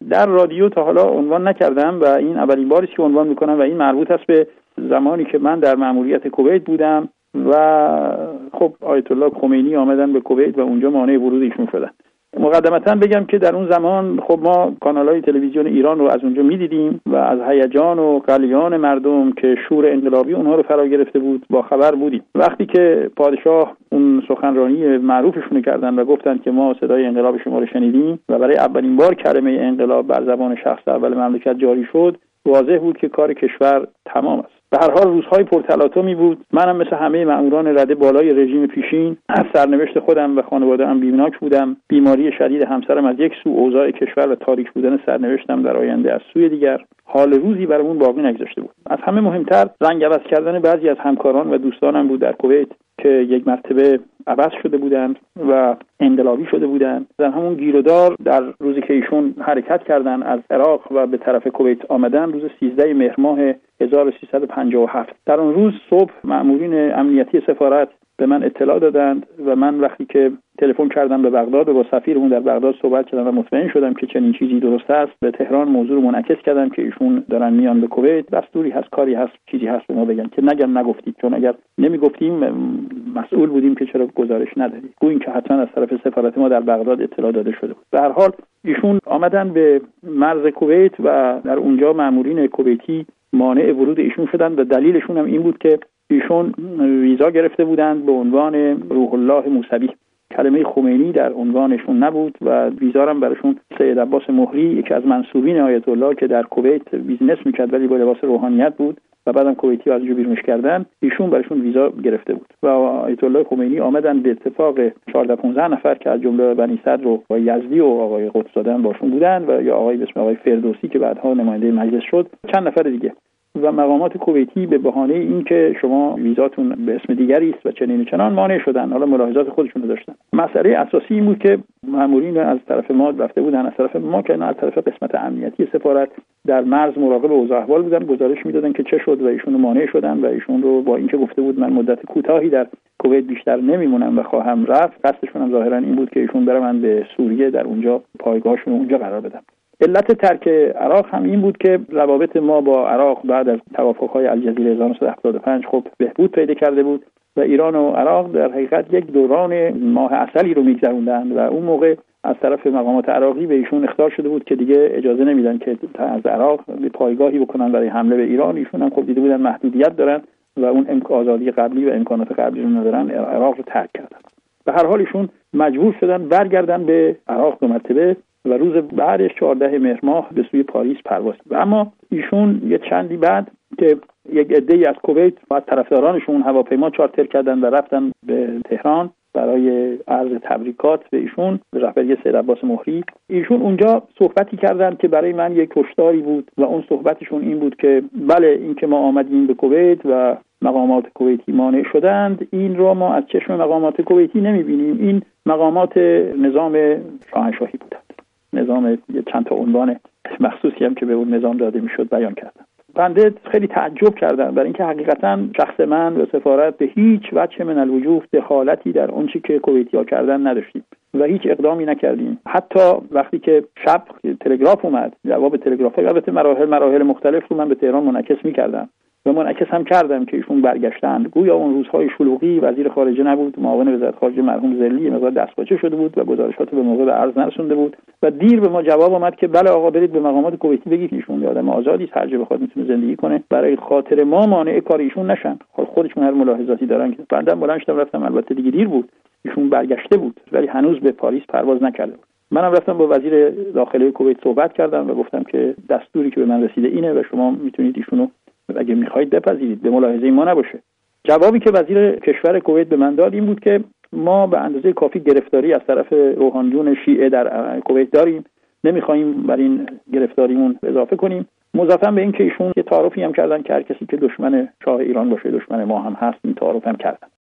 در رادیو تا حالا عنوان نکردم و این اولین باری است که عنوان میکنم و این مربوط است به زمانی که من در مأموریت کویت بودم و خب آیت الله خمینی آمدن به کویت و اونجا مانع ورود ایشون شدن. مقدمتاً بگم که در اون زمان خب ما کانال‌های تلویزیون ایران رو از اونجا می‌دیدیم و از هیجان و غلیان مردم که شور انقلابی اونها رو فرا گرفته بود با خبر بودیم. وقتی که پادشاه اون سخنرانی معروفشون کردن و گفتن که ما صدای انقلاب شما رو شنیدیم و برای اولین بار کلمه انقلاب بر زبان شخص اول مملکت جاری شد، واضح بود که کار کشور تمام است. به هر حال روزهای پرتلاطمی بود. منم مثل همه مأموران رده بالای رژیم پیشین از سرنوشت خودم و خانواده‌ام بیمناک بودم. بیماری شدید همسرم از یک سو، اوضاع کشور و تاریک بودن سرنوشتم در آینده از سوی دیگر، حال روزی برامون باقی نگذاشته بود. از همه مهمتر رنگ عوض کردن بعضی از همکاران و دوستانم بود در کویت که یک مرتبه عوض شده بودند و انقلابی شده بودند. در همون گیرودار در روزی که ایشون حرکت کردن از عراق و به طرف کویت آمدن، روز 13 مهر ماه 1357، در اون روز صبح مأمورین امنیتی سفارت به من اطلاع دادند و من وقتی که تلفن کردم به بغداد و با سفیرمون در بغداد صحبت کردم و مطمئن شدم که چنین چیزی درست است، به تهران موضوع رو منعکس کردم که ایشون دارن میان به کویت، دستوری هست، کاری هست، چیزی هست به ما بگن که نگم نگفتید، چون اگر نمیگفتیم مسئول بودیم که چرا گزارش ندادید. گویا که حتما از طرف سفارت ما در بغداد اطلاع داده شده بود. به هر حال ایشون آمدن به مرز کویت و در اونجا مأمورین کویتی مانع ورود ایشون شدند و دلیلشون هم این بود که ایشون ویزا گرفته بودند به عنوان روح الله موسوی. کلمه خمینی در عنوانشون نبود و ویزا هم براشون سید عباس مهری، یکی از منصوبین آیت الله که در کویت بیزنس میکرد ولی با لباس روحانیت بود و بعدم کویتی از اونجا بیرونش کردن، ایشون براشون ویزا گرفته بود و آیت الله خمینی آمدن به اتفاق 14-15 نفر که از جمله بنی صدر و یزدی و آقای قطب‌زاده باشون بودن و یا آقای به اسم آقای فردوسی که بعدها نماینده مجلس شد، چند نفر دیگه و مقامات کویتی به بهانه این که شما ویزاتون به اسم دیگری است و چنین و چنان مانع شدن. حالا ملاحظات خودشون رو داشتن. مسئله اساسی این بود که مامورین از طرف ما رفته بودن، از طرف ما که از طرف قسمت امنیتی سفارت در مرز مراقب اوضاع احوال بودن، گزارش میدادن که چه شد و ایشون مانع شدن و ایشون رو با اینکه گفته بود من مدت کوتاهی در کویت بیشتر نمیمونم و خواهم رفت، قصدشون هم ظاهرا این بود که ایشون برن به سوریه در اونجا پایگاهشون اونجا قرار بدن. علت ترک عراق هم این بود که روابط ما با عراق بعد از توافق‌های الجزیره 1975 خب بهبود پیدا کرده بود و ایران و عراق در حقیقت یک دوران ماه عسلی رو می‌گذروندن و اون موقع از طرف مقامات عراقی به ایشون اخطار شده بود که دیگه اجازه نمیدن که از عراق به پایگاهی بکنن برای حمله به ایران. ایشون هم خب دیده بودن محدودیت دارن و اون آزادی قبلی و امکانات قبلی رو ندارن، عراق رو ترک کردن. به هر حال ایشون مجبور شدن برگردن به عراق دو مرتبه و روز بعدش 14 مهر ماه به سوی پاریس پرواز کرد. اما ایشون یه چندی بعد که یک عده‌ای از کویت و طرفدارانشون هواپیما چارتر کردن و رفتن به تهران برای عرض تبریکات به ایشون به رهبری سید عباس مهری، ایشون اونجا صحبتی کردند که برای من یک کشداری بود و اون صحبتشون این بود که بله این که ما آمدیم به کویت و مقامات کویتی مانع شدند، این رو ما از چشم مقامات کویتی نمی‌بینیم، این مقامات نظام شاهنشاهی بودند. نظام چند تا عنوان مخصوصی هم که به اون نظام داده میشد بیان کردن. بنده خیلی تعجب کردم برای اینکه حقیقتا شخص من و سفارت به هیچ وجه من الوجوه دخالتی در اون چیزی که کویتی‌ها کردن نداشتیم و هیچ اقدامی نکردیم. حتی وقتی که شب تلگراف اومد، جواب تلگرافی البته مراحل مختلف رو من به تهران منعکس می‌کردم و منعکس هم کردم که ایشون برگشتند. گویا اون روزهای شلوغی وزیر خارجه نبود، معاون وزارت خارجه مرحوم زلی مقدار دستپاچه شده بود و گزارشات به موقع به عرض نرسونده بود و دیر به ما جواب اومد که بله آقا برید به مقامات کویتی بگید ایشون آدم آزادی است، هر جا بخواد میتونه زندگی کنه، برای خاطر ما مانع کار ایشون نشن. خودشون هر ملاحظاتی دارن که بنده بلند شدم رفتم، البته دیگه دیر بود، ایشون برگشته بود ولی هنوز به پاریس پرواز نکرده بود. منم رفتم با وزیر داخلی کویت صحبت کردم و گفتم که دستوری که به من رسیده اینه و شما میتونید ایشونو اگه میخواید بپذیرید، به ملاحظه ما نباشه. جوابی که وزیر کشور کویت به من داد این بود که ما به اندازه کافی گرفتاری از طرف روحانیون شیعه در کویت داریم، نمیخوایم بر این گرفتاریمون اضافه کنیم. مضافاً به این که ایشون یه تعارفی هم کردن که هر کسی که دشمن شاه ایران باشه دشمن ما هم هست، این تعارف هم کردن.